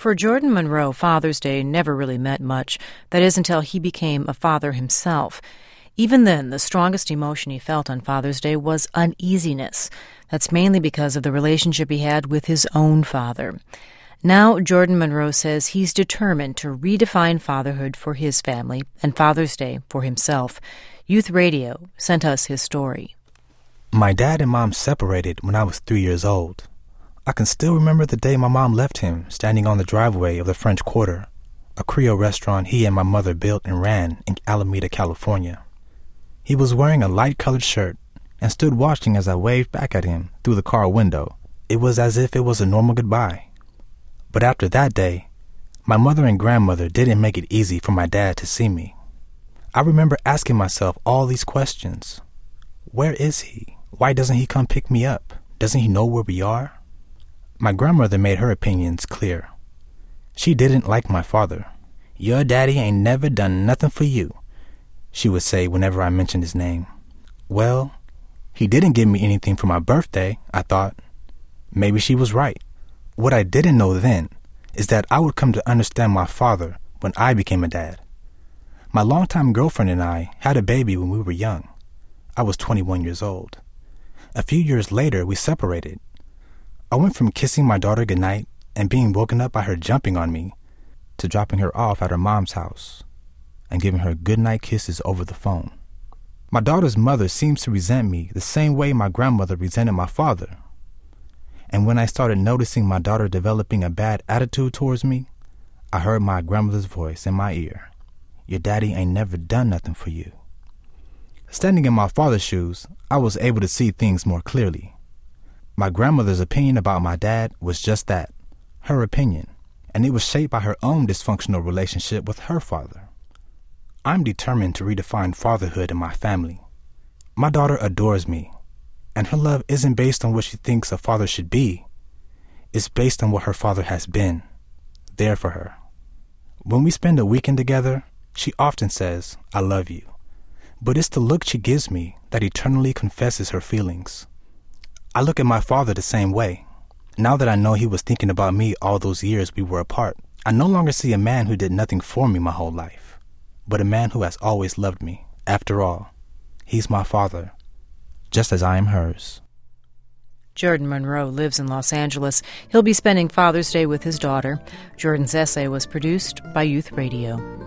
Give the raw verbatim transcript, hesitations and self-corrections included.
For Jordan Monroe, Father's Day never really meant much. That is, until he became a father himself. Even then, the strongest emotion he felt on Father's Day was uneasiness. That's mainly because of the relationship he had with his own father. Now, Jordan Monroe says he's determined to redefine fatherhood for his family and Father's Day for himself. Youth Radio sent us his story. My dad and mom separated when I was three years old. I can still remember the day my mom left him standing on the driveway of the French Quarter, a Creole restaurant he and my mother built and ran in Alameda, California. He was wearing a light-colored shirt and stood watching as I waved back at him through the car window. It was as if it was a normal goodbye. But after that day, my mother and grandmother didn't make it easy for my dad to see me. I remember asking myself all these questions. Where is he? Why doesn't he come pick me up? Doesn't he know where we are? My grandmother made her opinions clear. She didn't like my father. "Your daddy ain't never done nothing for you," she would say whenever I mentioned his name. Well, he didn't give me anything for my birthday, I thought. Maybe she was right. What I didn't know then is that I would come to understand my father when I became a dad. My longtime girlfriend and I had a baby when we were young. I was twenty-one years old. A few years later, we separated. I went from kissing my daughter goodnight and being woken up by her jumping on me to dropping her off at her mom's house and giving her goodnight kisses over the phone. My daughter's mother seems to resent me the same way my grandmother resented my father. And when I started noticing my daughter developing a bad attitude towards me, I heard my grandmother's voice in my ear. "Your daddy ain't never done nothing for you." Standing in my father's shoes, I was able to see things more clearly. My grandmother's opinion about my dad was just that, her opinion, and it was shaped by her own dysfunctional relationship with her father. I'm determined to redefine fatherhood in my family. My daughter adores me, and her love isn't based on what she thinks a father should be. It's based on what her father has been, there for her. When we spend a weekend together, she often says, "I love you." But it's the look she gives me that eternally confesses her feelings. I look at my father the same way. Now that I know he was thinking about me all those years we were apart, I no longer see a man who did nothing for me my whole life, but a man who has always loved me. After all, he's my father, just as I am hers. Jordan Monroe lives in Los Angeles. He'll be spending Father's Day with his daughter. Jordan's essay was produced by Youth Radio.